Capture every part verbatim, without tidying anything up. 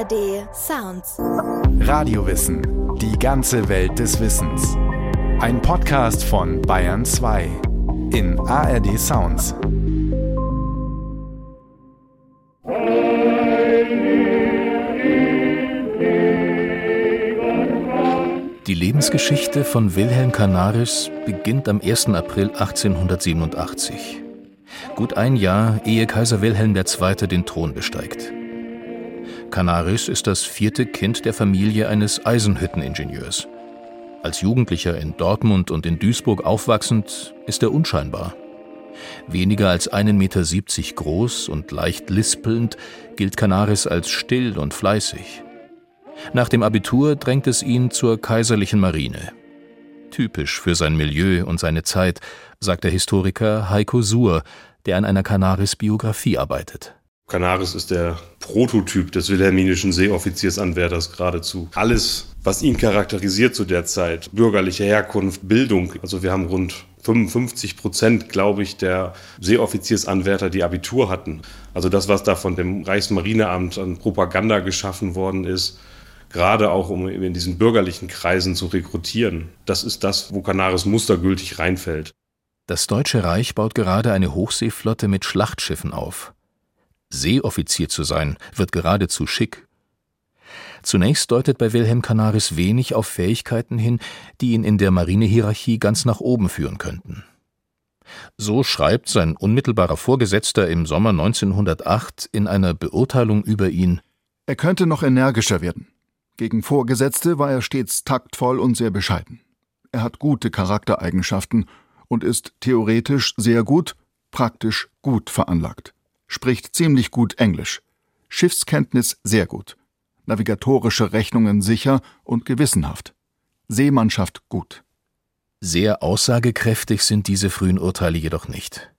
D Sounds. Radiowissen. Die ganze Welt des Wissens. Ein Podcast von Bayern zwei in A R D Sounds. Die Lebensgeschichte von Wilhelm Canaris beginnt am ersten April achtzehnhundertsiebenundachtzig. Gut ein Jahr, ehe Kaiser Wilhelm der Zweite den Thron besteigt. Canaris ist das vierte Kind der Familie eines Eisenhütteningenieurs. Als Jugendlicher in Dortmund und in Duisburg aufwachsend, ist er unscheinbar. Weniger als einen Meter siebzig groß und leicht lispelnd gilt Canaris als still und fleißig. Nach dem Abitur drängt es ihn zur kaiserlichen Marine. Typisch für sein Milieu und seine Zeit, sagt der Historiker Heiko Suhr, der an einer Canaris-Biografie arbeitet. Canaris ist der Prototyp des wilhelminischen Seeoffiziersanwärters geradezu. Alles, was ihn charakterisiert zu der Zeit, bürgerliche Herkunft, Bildung. Also wir haben rund fünfundfünfzig Prozent, glaube ich, der Seeoffiziersanwärter, die Abitur hatten. Also das, was da von dem Reichsmarineamt an Propaganda geschaffen worden ist, gerade auch um in diesen bürgerlichen Kreisen zu rekrutieren. Das ist das, wo Canaris mustergültig reinfällt. Das Deutsche Reich baut gerade eine Hochseeflotte mit Schlachtschiffen auf. Seeoffizier zu sein, wird geradezu schick. Zunächst deutet bei Wilhelm Canaris wenig auf Fähigkeiten hin, die ihn in der Marinehierarchie ganz nach oben führen könnten. So schreibt sein unmittelbarer Vorgesetzter im Sommer neunzehnhundertacht in einer Beurteilung über ihn: Er könnte noch energischer werden. Gegen Vorgesetzte war er stets taktvoll und sehr bescheiden. Er hat gute Charaktereigenschaften und ist theoretisch sehr gut, praktisch gut veranlagt. Spricht ziemlich gut Englisch. Schiffskenntnis sehr gut. Navigatorische Rechnungen sicher und gewissenhaft. Seemannschaft gut. Sehr aussagekräftig sind diese frühen Urteile jedoch nicht.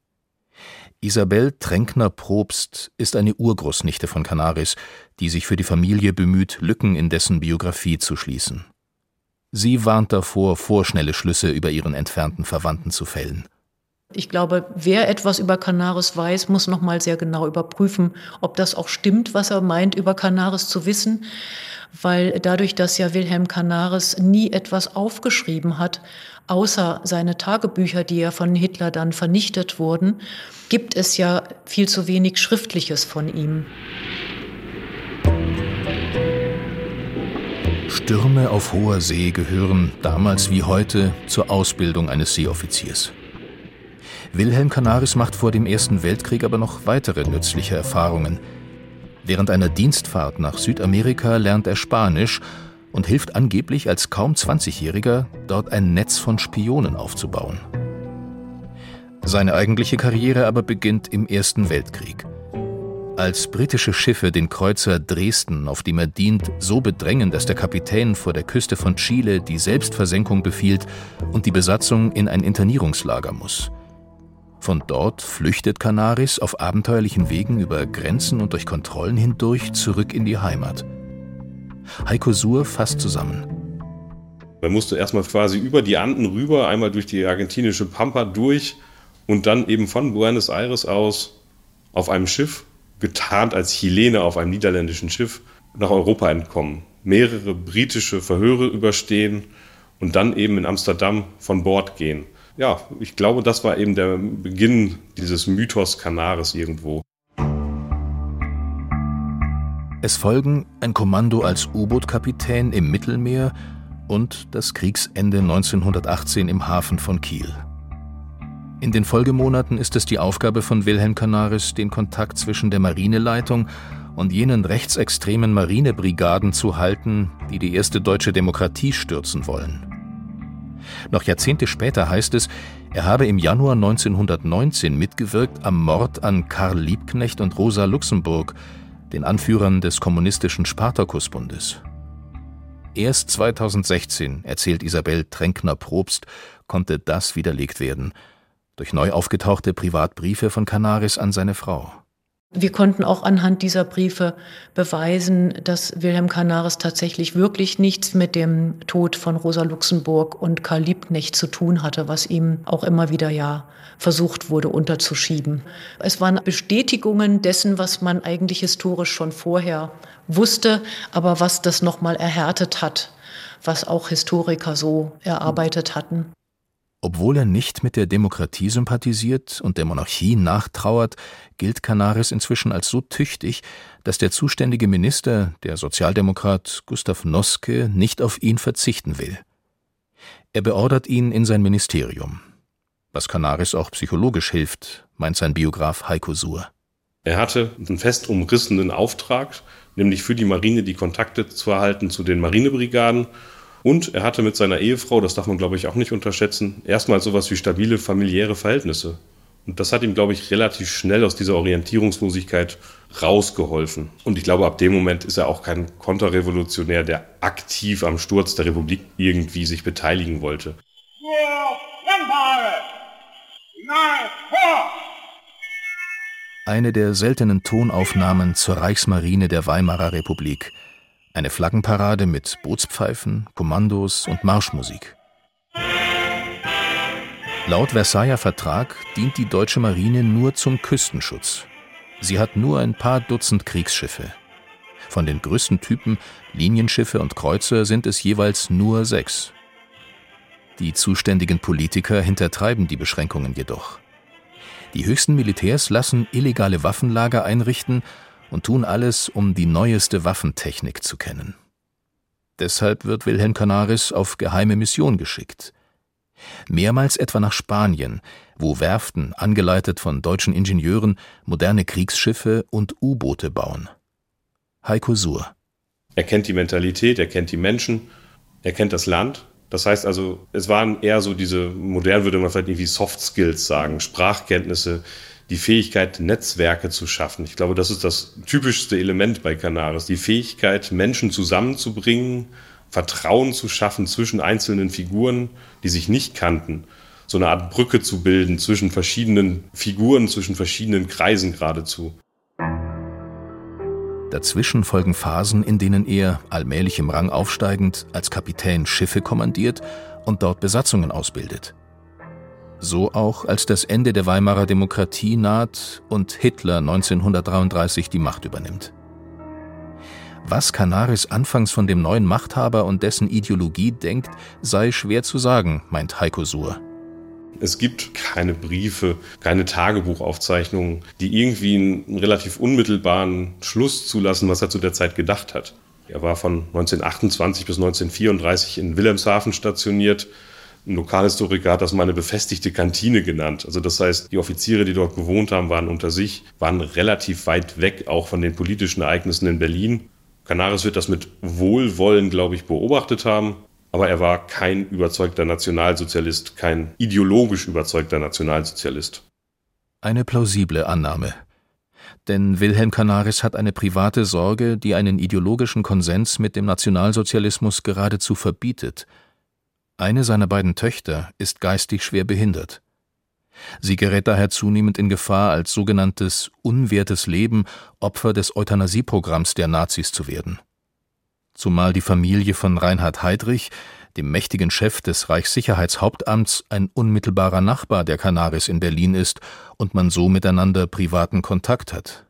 Isabel Tränkner-Probst ist eine Urgroßnichte von Canaris, die sich für die Familie bemüht, Lücken in dessen Biografie zu schließen. Sie warnt davor, vorschnelle Schlüsse über ihren entfernten Verwandten zu fällen. Ich glaube, wer etwas über Canaris weiß, muss noch mal sehr genau überprüfen, ob das auch stimmt, was er meint, über Canaris zu wissen. Weil dadurch, dass ja Wilhelm Canaris nie etwas aufgeschrieben hat, außer seine Tagebücher, die ja von Hitler dann vernichtet wurden, gibt es ja viel zu wenig Schriftliches von ihm. Stürme auf hoher See gehören, damals wie heute, zur Ausbildung eines Seeoffiziers. Wilhelm Canaris macht vor dem Ersten Weltkrieg aber noch weitere nützliche Erfahrungen. Während einer Dienstfahrt nach Südamerika lernt er Spanisch und hilft angeblich als kaum zwanzigjähriger, dort ein Netz von Spionen aufzubauen. Seine eigentliche Karriere aber beginnt im Ersten Weltkrieg. Als britische Schiffe den Kreuzer Dresden, auf dem er dient, so bedrängen, dass der Kapitän vor der Küste von Chile die Selbstversenkung befiehlt und die Besatzung in ein Internierungslager muss. Von dort flüchtet Canaris auf abenteuerlichen Wegen über Grenzen und durch Kontrollen hindurch zurück in die Heimat. Heiko Suhr fasst zusammen. Man musste erstmal quasi über die Anden rüber, einmal durch die argentinische Pampa durch und dann eben von Buenos Aires aus auf einem Schiff, getarnt als Chilene auf einem niederländischen Schiff, nach Europa entkommen. Mehrere britische Verhöre überstehen und dann eben in Amsterdam von Bord gehen. Ja, ich glaube, das war eben der Beginn dieses Mythos Canaris irgendwo. Es folgen ein Kommando als U-Boot-Kapitän im Mittelmeer und das Kriegsende neunzehnhundertachtzehn im Hafen von Kiel. In den Folgemonaten ist es die Aufgabe von Wilhelm Canaris, den Kontakt zwischen der Marineleitung und jenen rechtsextremen Marinebrigaden zu halten, die die erste deutsche Demokratie stürzen wollen. Noch Jahrzehnte später heißt es, er habe im Januar neunzehnhundertneunzehn mitgewirkt am Mord an Karl Liebknecht und Rosa Luxemburg, den Anführern des kommunistischen Spartakusbundes. Erst zweitausendsechzehn, erzählt Isabel Tränkner-Probst, konnte das widerlegt werden, durch neu aufgetauchte Privatbriefe von Canaris an seine Frau. Wir konnten auch anhand dieser Briefe beweisen, dass Wilhelm Canaris tatsächlich wirklich nichts mit dem Tod von Rosa Luxemburg und Karl Liebknecht zu tun hatte, was ihm auch immer wieder ja versucht wurde unterzuschieben. Es waren Bestätigungen dessen, was man eigentlich historisch schon vorher wusste, aber was das nochmal erhärtet hat, was auch Historiker so erarbeitet hatten. Obwohl er nicht mit der Demokratie sympathisiert und der Monarchie nachtrauert, gilt Canaris inzwischen als so tüchtig, dass der zuständige Minister, der Sozialdemokrat Gustav Noske, nicht auf ihn verzichten will. Er beordert ihn in sein Ministerium. Was Canaris auch psychologisch hilft, meint sein Biograf Heiko Suhr. Er hatte einen fest umrissenen Auftrag, nämlich für die Marine die Kontakte zu erhalten zu den Marinebrigaden. Und er hatte mit seiner Ehefrau, das darf man glaube ich auch nicht unterschätzen, erstmal sowas wie stabile familiäre Verhältnisse. Und das hat ihm, glaube ich, relativ schnell aus dieser Orientierungslosigkeit rausgeholfen. Und ich glaube, ab dem Moment ist er auch kein Konterrevolutionär, der aktiv am Sturz der Republik irgendwie sich beteiligen wollte. Eine der seltenen Tonaufnahmen zur Reichsmarine der Weimarer Republik. Eine Flaggenparade mit Bootspfeifen, Kommandos und Marschmusik. Laut Versailler Vertrag dient die deutsche Marine nur zum Küstenschutz. Sie hat nur ein paar Dutzend Kriegsschiffe. Von den größten Typen, Linienschiffe und Kreuzer, sind es jeweils nur sechs. Die zuständigen Politiker hintertreiben die Beschränkungen jedoch. Die höchsten Militärs lassen illegale Waffenlager einrichten und tun alles, um die neueste Waffentechnik zu kennen. Deshalb wird Wilhelm Canaris auf geheime Mission geschickt. Mehrmals etwa nach Spanien, wo Werften, angeleitet von deutschen Ingenieuren, moderne Kriegsschiffe und U-Boote bauen. Heiko Suhr. Er kennt die Mentalität, er kennt die Menschen, er kennt das Land. Das heißt also, es waren eher so diese, modern würde man vielleicht irgendwie Soft Skills sagen, Sprachkenntnisse, die Fähigkeit, Netzwerke zu schaffen. Ich glaube, das ist das typischste Element bei Canaris. Die Fähigkeit, Menschen zusammenzubringen, Vertrauen zu schaffen zwischen einzelnen Figuren, die sich nicht kannten. So eine Art Brücke zu bilden zwischen verschiedenen Figuren, zwischen verschiedenen Kreisen geradezu. Dazwischen folgen Phasen, in denen er, allmählich im Rang aufsteigend, als Kapitän Schiffe kommandiert und dort Besatzungen ausbildet. So auch, als das Ende der Weimarer Demokratie naht und Hitler neunzehnhundertdreiunddreißig die Macht übernimmt. Was Canaris anfangs von dem neuen Machthaber und dessen Ideologie denkt, sei schwer zu sagen, meint Heiko Suhr. Es gibt keine Briefe, keine Tagebuchaufzeichnungen, die irgendwie einen relativ unmittelbaren Schluss zulassen, was er zu der Zeit gedacht hat. Er war von neunzehnhundertachtundzwanzig bis neunzehnhundertvierunddreißig in Wilhelmshaven stationiert. Ein Lokalhistoriker hat das mal eine befestigte Kantine genannt. Also das heißt, die Offiziere, die dort gewohnt haben, waren unter sich, waren relativ weit weg, auch von den politischen Ereignissen in Berlin. Canaris wird das mit Wohlwollen, glaube ich, beobachtet haben. Aber er war kein überzeugter Nationalsozialist, kein ideologisch überzeugter Nationalsozialist. Eine plausible Annahme. Denn Wilhelm Canaris hat eine private Sorge, die einen ideologischen Konsens mit dem Nationalsozialismus geradezu verbietet. Eine seiner beiden Töchter ist geistig schwer behindert. Sie gerät daher zunehmend in Gefahr, als sogenanntes unwertes Leben Opfer des Euthanasieprogramms der Nazis zu werden. Zumal die Familie von Reinhard Heydrich, dem mächtigen Chef des Reichssicherheitshauptamts, ein unmittelbarer Nachbar der Canaris in Berlin ist und man so miteinander privaten Kontakt hat.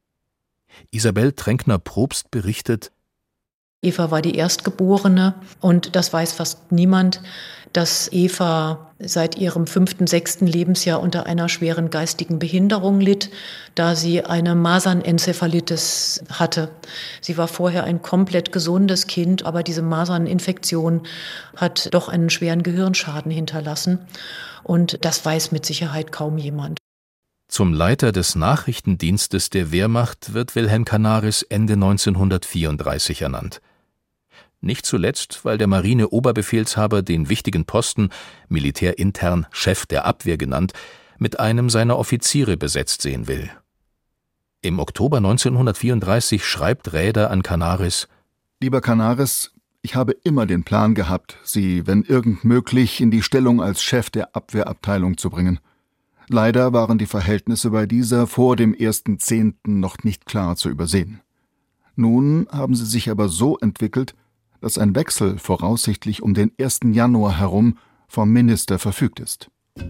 Isabel Tränkner-Probst berichtet: Eva war die Erstgeborene und das weiß fast niemand, dass Eva seit ihrem fünften, sechsten Lebensjahr unter einer schweren geistigen Behinderung litt, da sie eine Masernenzephalitis hatte. Sie war vorher ein komplett gesundes Kind, aber diese Maserninfektion hat doch einen schweren Gehirnschaden hinterlassen. Und das weiß mit Sicherheit kaum jemand. Zum Leiter des Nachrichtendienstes der Wehrmacht wird Wilhelm Canaris Ende neunzehnhundertvierunddreißig ernannt. Nicht zuletzt, weil der Marine-Oberbefehlshaber den wichtigen Posten, militärintern Chef der Abwehr genannt, mit einem seiner Offiziere besetzt sehen will. Im Oktober neunzehnhundertvierunddreißig schreibt Räder an Canaris: Lieber Canaris, ich habe immer den Plan gehabt, Sie, wenn irgend möglich, in die Stellung als Chef der Abwehrabteilung zu bringen. Leider waren die Verhältnisse bei dieser vor dem ersten Zehnten noch nicht klar zu übersehen. Nun haben sie sich aber so entwickelt, dass ein Wechsel voraussichtlich um den ersten Januar herum vom Minister verfügt ist.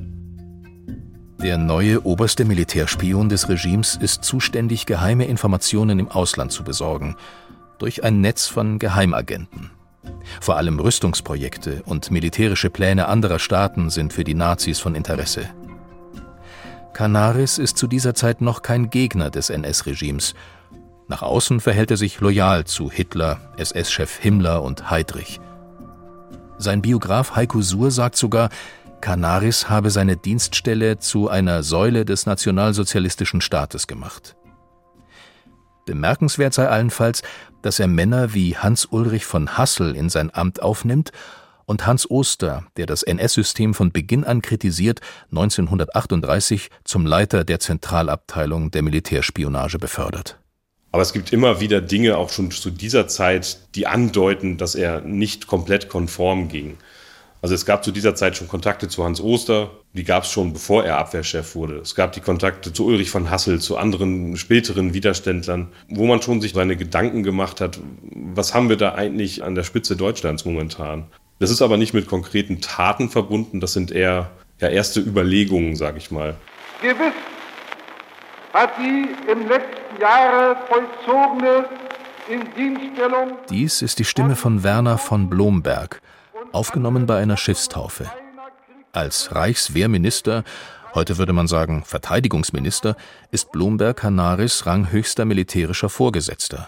Der neue oberste Militärspion des Regimes ist zuständig, geheime Informationen im Ausland zu besorgen, durch ein Netz von Geheimagenten. Vor allem Rüstungsprojekte und militärische Pläne anderer Staaten sind für die Nazis von Interesse. Canaris ist zu dieser Zeit noch kein Gegner des N S-Regimes. Nach außen verhält er sich loyal zu Hitler, S S-Chef Himmler und Heydrich. Sein Biograf Heiko Suhr sagt sogar, Canaris habe seine Dienststelle zu einer Säule des nationalsozialistischen Staates gemacht. Bemerkenswert sei allenfalls, dass er Männer wie Hans-Ulrich von Hassel in sein Amt aufnimmt und Hans Oster, der das N S-System von Beginn an kritisiert, neunzehnhundertachtunddreißig zum Leiter der Zentralabteilung der Militärspionage befördert. Aber es gibt immer wieder Dinge, auch schon zu dieser Zeit, die andeuten, dass er nicht komplett konform ging. Also es gab zu dieser Zeit schon Kontakte zu Hans Oster, die gab es schon, bevor er Abwehrchef wurde. Es gab die Kontakte zu Ulrich von Hassel, zu anderen späteren Widerständlern, wo man schon sich seine Gedanken gemacht hat, was haben wir da eigentlich an der Spitze Deutschlands momentan? Das ist aber nicht mit konkreten Taten verbunden, das sind eher ja, erste Überlegungen, sage ich mal. Gewiss hat die im letzten Jahre vollzogene Indienststellung... Dies ist die Stimme von Werner von Blomberg, aufgenommen bei einer Schiffstaufe. Als Reichswehrminister, heute würde man sagen Verteidigungsminister, ist Blomberg Canaris ranghöchster militärischer Vorgesetzter.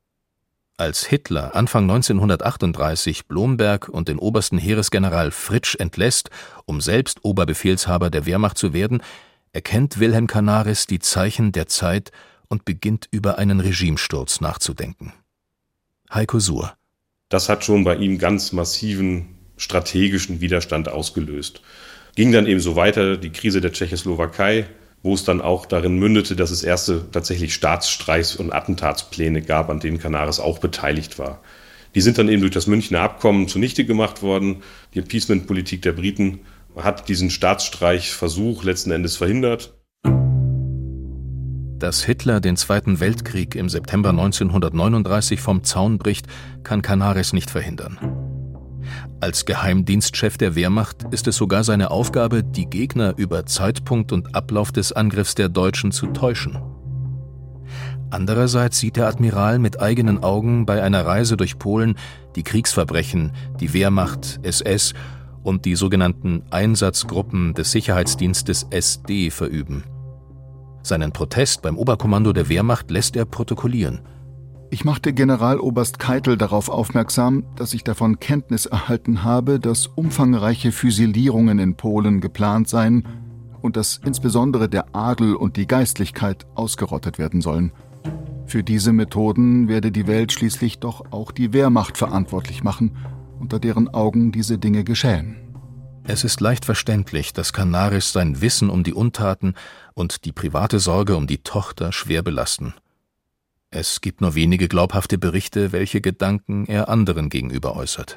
Als Hitler Anfang neunzehnhundertachtunddreißig Blomberg und den obersten Heeresgeneral Fritsch entlässt, um selbst Oberbefehlshaber der Wehrmacht zu werden, erkennt Wilhelm Canaris die Zeichen der Zeit und beginnt über einen Regimesturz nachzudenken. Heiko Suhr. Das hat schon bei ihm ganz massiven strategischen Widerstand ausgelöst. Ging dann eben so weiter, die Krise der Tschechoslowakei, wo es dann auch darin mündete, dass es erste tatsächlich Staatsstreichs- und Attentatspläne gab, an denen Canaris auch beteiligt war. Die sind dann eben durch das Münchner Abkommen zunichte gemacht worden. Die Appeasement-Politik der Briten hat diesen Staatsstreichversuch letzten Endes verhindert. Dass Hitler den Zweiten Weltkrieg im September neunzehnhundertneununddreißig vom Zaun bricht, kann Canaris nicht verhindern. Als Geheimdienstchef der Wehrmacht ist es sogar seine Aufgabe, die Gegner über Zeitpunkt und Ablauf des Angriffs der Deutschen zu täuschen. Andererseits sieht der Admiral mit eigenen Augen bei einer Reise durch Polen die Kriegsverbrechen, die Wehrmacht, S S und die sogenannten Einsatzgruppen des Sicherheitsdienstes S D verüben. Seinen Protest beim Oberkommando der Wehrmacht lässt er protokollieren. Ich machte Generaloberst Keitel darauf aufmerksam, dass ich davon Kenntnis erhalten habe, dass umfangreiche Füsilierungen in Polen geplant seien und dass insbesondere der Adel und die Geistlichkeit ausgerottet werden sollen. Für diese Methoden werde die Welt schließlich doch auch die Wehrmacht verantwortlich machen, unter deren Augen diese Dinge geschähen. Es ist leicht verständlich, dass Canaris sein Wissen um die Untaten und die private Sorge um die Tochter schwer belasten. Es gibt nur wenige glaubhafte Berichte, welche Gedanken er anderen gegenüber äußert.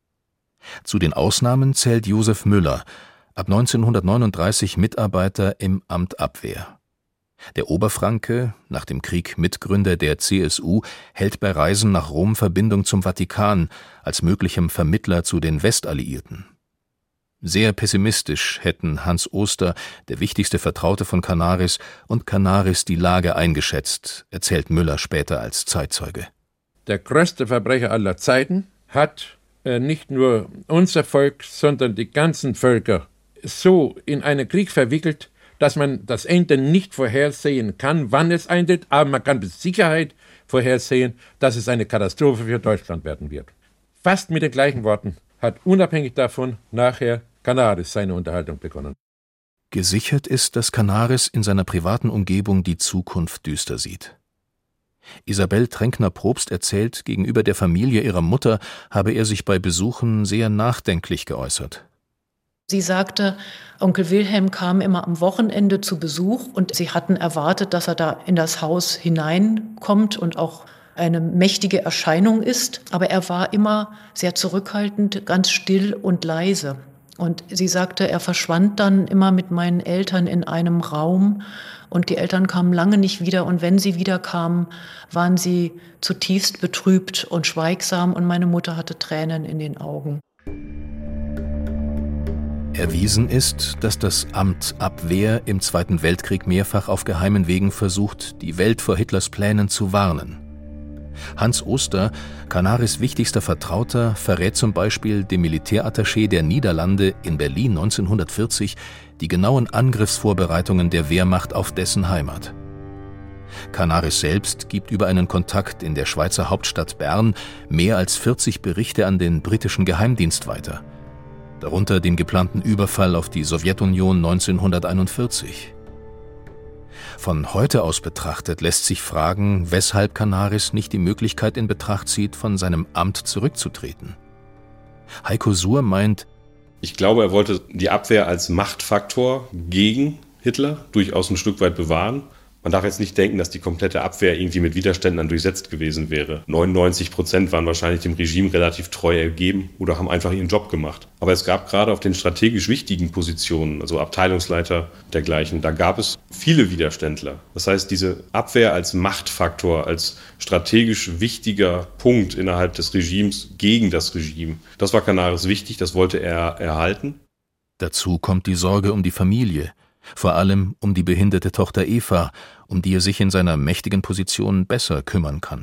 Zu den Ausnahmen zählt Josef Müller, ab neunzehnhundertneununddreißig Mitarbeiter im Amt Abwehr. Der Oberfranke, nach dem Krieg Mitgründer der C S U, hält bei Reisen nach Rom Verbindung zum Vatikan als möglichem Vermittler zu den Westalliierten. Sehr pessimistisch hätten Hans Oster, der wichtigste Vertraute von Canaris, und Canaris die Lage eingeschätzt, erzählt Müller später als Zeitzeuge. Der größte Verbrecher aller Zeiten hat äh, nicht nur unser Volk, sondern die ganzen Völker so in einen Krieg verwickelt, dass man das Ende nicht vorhersehen kann, wann es eintritt, aber man kann mit Sicherheit vorhersehen, dass es eine Katastrophe für Deutschland werden wird. Fast mit den gleichen Worten hat unabhängig davon nachher Canaris seine Unterhaltung begonnen. Gesichert ist, dass Canaris in seiner privaten Umgebung die Zukunft düster sieht. Isabel Tränkner-Probst erzählt, gegenüber der Familie ihrer Mutter habe er sich bei Besuchen sehr nachdenklich geäußert. Sie sagte, Onkel Wilhelm kam immer am Wochenende zu Besuch und sie hatten erwartet, dass er da in das Haus hineinkommt und auch eine mächtige Erscheinung ist. Aber er war immer sehr zurückhaltend, ganz still und leise. Und sie sagte, er verschwand dann immer mit meinen Eltern in einem Raum und die Eltern kamen lange nicht wieder und wenn sie wiederkamen, waren sie zutiefst betrübt und schweigsam und meine Mutter hatte Tränen in den Augen. Erwiesen ist, dass das Amt Abwehr im Zweiten Weltkrieg mehrfach auf geheimen Wegen versucht, die Welt vor Hitlers Plänen zu warnen. Hans Oster, Canaris wichtigster Vertrauter, verrät zum Beispiel dem Militärattaché der Niederlande in Berlin neunzehnhundertvierzig die genauen Angriffsvorbereitungen der Wehrmacht auf dessen Heimat. Canaris selbst gibt über einen Kontakt in der Schweizer Hauptstadt Bern mehr als vierzig Berichte an den britischen Geheimdienst weiter, darunter den geplanten Überfall auf die Sowjetunion neunzehnhunderteinundvierzig. Von heute aus betrachtet lässt sich fragen, weshalb Canaris nicht die Möglichkeit in Betracht zieht, von seinem Amt zurückzutreten. Heiko Suhr meint, ich glaube, er wollte die Abwehr als Machtfaktor gegen Hitler durchaus ein Stück weit bewahren. Man darf jetzt nicht denken, dass die komplette Abwehr irgendwie mit Widerständen dann durchsetzt gewesen wäre. neunundneunzig Prozent waren wahrscheinlich dem Regime relativ treu ergeben oder haben einfach ihren Job gemacht. Aber es gab gerade auf den strategisch wichtigen Positionen, also Abteilungsleiter dergleichen, da gab es viele Widerständler. Das heißt, diese Abwehr als Machtfaktor, als strategisch wichtiger Punkt innerhalb des Regimes gegen das Regime, das war Canaris wichtig, das wollte er erhalten. Dazu kommt die Sorge um die Familie. Vor allem um die behinderte Tochter Eva, um die er sich in seiner mächtigen Position besser kümmern kann.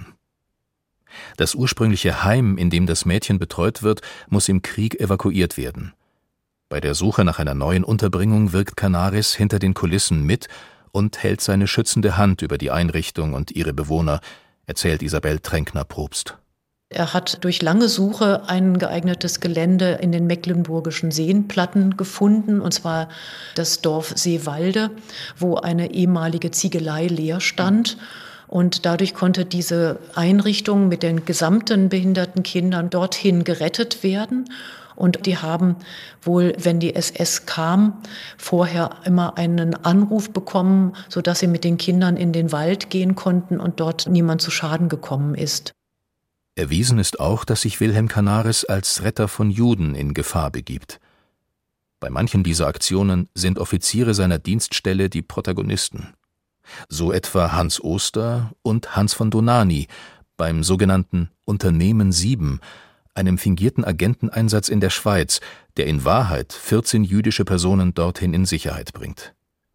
Das ursprüngliche Heim, in dem das Mädchen betreut wird, muss im Krieg evakuiert werden. Bei der Suche nach einer neuen Unterbringung wirkt Canaris hinter den Kulissen mit und hält seine schützende Hand über die Einrichtung und ihre Bewohner, erzählt Isabel Tränkner-Probst. Er hat durch lange Suche ein geeignetes Gelände in den mecklenburgischen Seenplatten gefunden, und zwar das Dorf Seewalde, wo eine ehemalige Ziegelei leer stand. Und dadurch konnte diese Einrichtung mit den gesamten behinderten Kindern dorthin gerettet werden. Und die haben wohl, wenn die S S kam, vorher immer einen Anruf bekommen, sodass sie mit den Kindern in den Wald gehen konnten und dort niemand zu Schaden gekommen ist. Erwiesen ist auch, dass sich Wilhelm Canaris als Retter von Juden in Gefahr begibt. Bei manchen dieser Aktionen sind Offiziere seiner Dienststelle die Protagonisten. So etwa Hans Oster und Hans von Donani beim sogenannten Unternehmen sieben, einem fingierten Agenteneinsatz in der Schweiz, der in Wahrheit vierzehn jüdische Personen dorthin in Sicherheit bringt.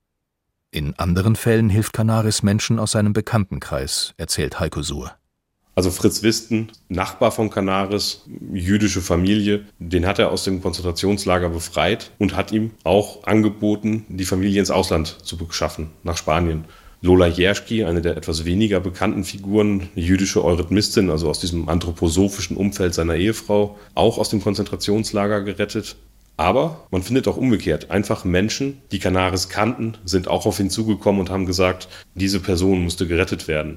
In anderen Fällen hilft Canaris Menschen aus seinem Bekanntenkreis, erzählt Heiko Suhr. Also Fritz Wisten, Nachbar von Canaris, jüdische Familie, den hat er aus dem Konzentrationslager befreit und hat ihm auch angeboten, die Familie ins Ausland zu beschaffen, nach Spanien. Lola Jerschki, eine der etwas weniger bekannten Figuren, eine jüdische Eurythmistin, also aus diesem anthroposophischen Umfeld seiner Ehefrau, auch aus dem Konzentrationslager gerettet. Aber man findet auch umgekehrt, einfach Menschen, die Canaris kannten, sind auch auf ihn zugekommen und haben gesagt, diese Person musste gerettet werden.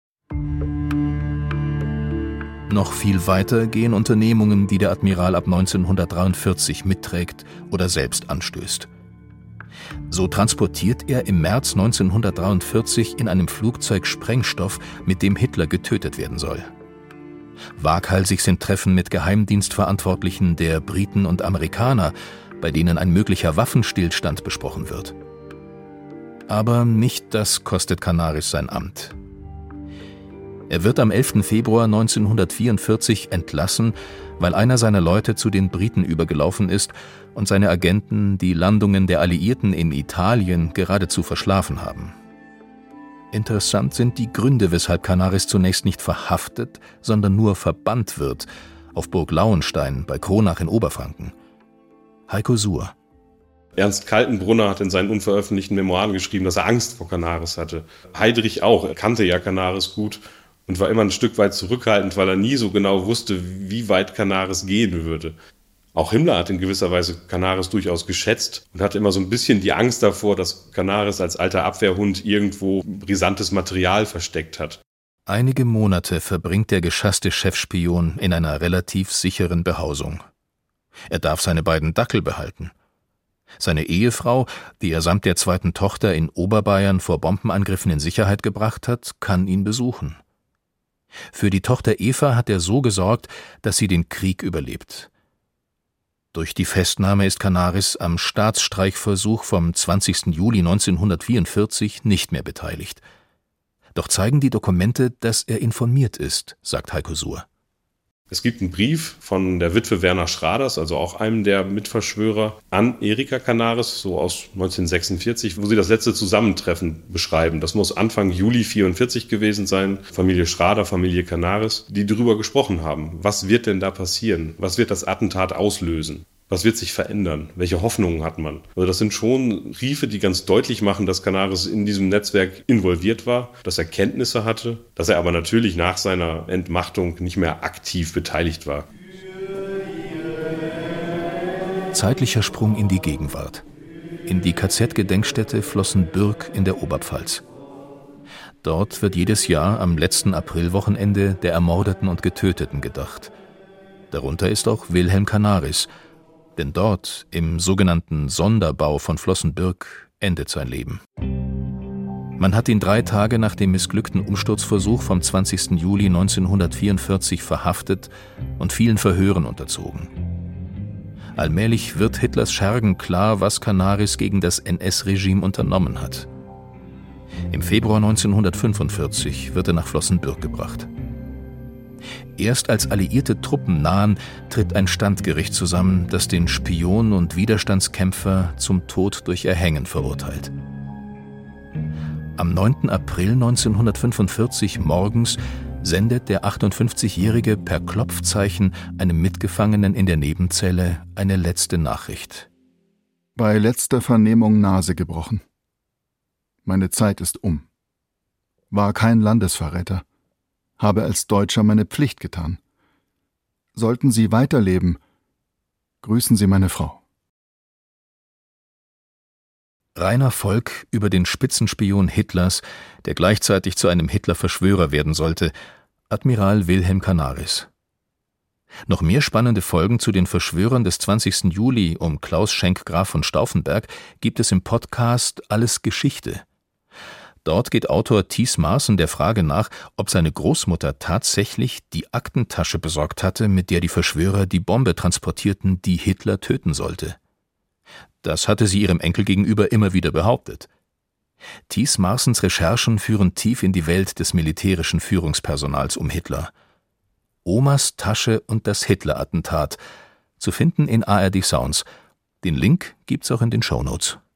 Noch viel weiter gehen Unternehmungen, die der Admiral ab neunzehnhundertdreiundvierzig mitträgt oder selbst anstößt. So transportiert er im März neunzehnhundertdreiundvierzig in einem Flugzeug Sprengstoff, mit dem Hitler getötet werden soll. Waghalsig sind Treffen mit Geheimdienstverantwortlichen der Briten und Amerikaner, bei denen ein möglicher Waffenstillstand besprochen wird. Aber nicht das kostet Canaris sein Amt. Er wird am elften Februar neunzehnhundertvierundvierzig entlassen, weil einer seiner Leute zu den Briten übergelaufen ist und seine Agenten die Landungen der Alliierten in Italien geradezu verschlafen haben. Interessant sind die Gründe, weshalb Canaris zunächst nicht verhaftet, sondern nur verbannt wird, auf Burg Lauenstein bei Kronach in Oberfranken. Heiko Suhr. Ernst Kaltenbrunner hat in seinen unveröffentlichten Memoiren geschrieben, dass er Angst vor Canaris hatte. Heydrich auch, er kannte ja Canaris gut und war immer ein Stück weit zurückhaltend, weil er nie so genau wusste, wie weit Canaris gehen würde. Auch Himmler hat in gewisser Weise Canaris durchaus geschätzt und hatte immer so ein bisschen die Angst davor, dass Canaris als alter Abwehrhund irgendwo brisantes Material versteckt hat. Einige Monate verbringt der geschasste Chefspion in einer relativ sicheren Behausung. Er darf seine beiden Dackel behalten. Seine Ehefrau, die er samt der zweiten Tochter in Oberbayern vor Bombenangriffen in Sicherheit gebracht hat, kann ihn besuchen. Für die Tochter Eva hat er so gesorgt, dass sie den Krieg überlebt. Durch die Festnahme ist Canaris am Staatsstreichversuch vom zwanzigsten Juli neunzehnhundertvierundvierzig nicht mehr beteiligt. Doch zeigen die Dokumente, dass er informiert ist, sagt Heiko Suhr. Es gibt einen Brief von der Witwe Werner Schraders, also auch einem der Mitverschwörer, an Erika Canaris, so aus neunzehnhundertsechsundvierzig, wo sie das letzte Zusammentreffen beschreiben. Das muss Anfang Juli vierundvierzig gewesen sein. Familie Schrader, Familie Canaris, die darüber gesprochen haben. Was wird denn da passieren? Was wird das Attentat auslösen? Was wird sich verändern? Welche Hoffnungen hat man? Also das sind schon Briefe, die ganz deutlich machen, dass Canaris in diesem Netzwerk involviert war, dass er Kenntnisse hatte, dass er aber natürlich nach seiner Entmachtung nicht mehr aktiv beteiligt war. Zeitlicher Sprung in die Gegenwart. In die K Z-Gedenkstätte Flossenbürg in der Oberpfalz. Dort wird jedes Jahr am letzten Aprilwochenende der Ermordeten und Getöteten gedacht. Darunter ist auch Wilhelm Canaris, denn dort, im sogenannten Sonderbau von Flossenbürg, endet sein Leben. Man hat ihn drei Tage nach dem missglückten Umsturzversuch vom zwanzigsten Juli neunzehnhundertvierundvierzig verhaftet und vielen Verhören unterzogen. Allmählich wird Hitlers Schergen klar, was Canaris gegen das N S-Regime unternommen hat. Im Februar neunzehnhundertfünfundvierzig wird er nach Flossenbürg gebracht. Erst als alliierte Truppen nahen, tritt ein Standgericht zusammen, das den Spion und Widerstandskämpfer zum Tod durch Erhängen verurteilt. Am neunten April neunzehnhundertfünfundvierzig morgens sendet der achtundfünfzigjährige per Klopfzeichen einem Mitgefangenen in der Nebenzelle eine letzte Nachricht. Bei letzter Vernehmung Nase gebrochen. Meine Zeit ist um. War kein Landesverräter. Habe als Deutscher meine Pflicht getan. Sollten Sie weiterleben, grüßen Sie meine Frau. Reiner Volk über den Spitzenspion Hitlers, der gleichzeitig zu einem Hitler-Verschwörer werden sollte, Admiral Wilhelm Canaris. Noch mehr spannende Folgen zu den Verschwörern des zwanzigsten Juli um Klaus Schenk Graf von Stauffenberg gibt es im Podcast Alles Geschichte. Dort geht Autor Thies Maaßen der Frage nach, ob seine Großmutter tatsächlich die Aktentasche besorgt hatte, mit der die Verschwörer die Bombe transportierten, die Hitler töten sollte. Das hatte sie ihrem Enkel gegenüber immer wieder behauptet. Thies Maaßens Recherchen führen tief in die Welt des militärischen Führungspersonals um Hitler. Omas Tasche und das Hitler-Attentat, zu finden in A R D Sounds. Den Link gibt's auch in den Shownotes.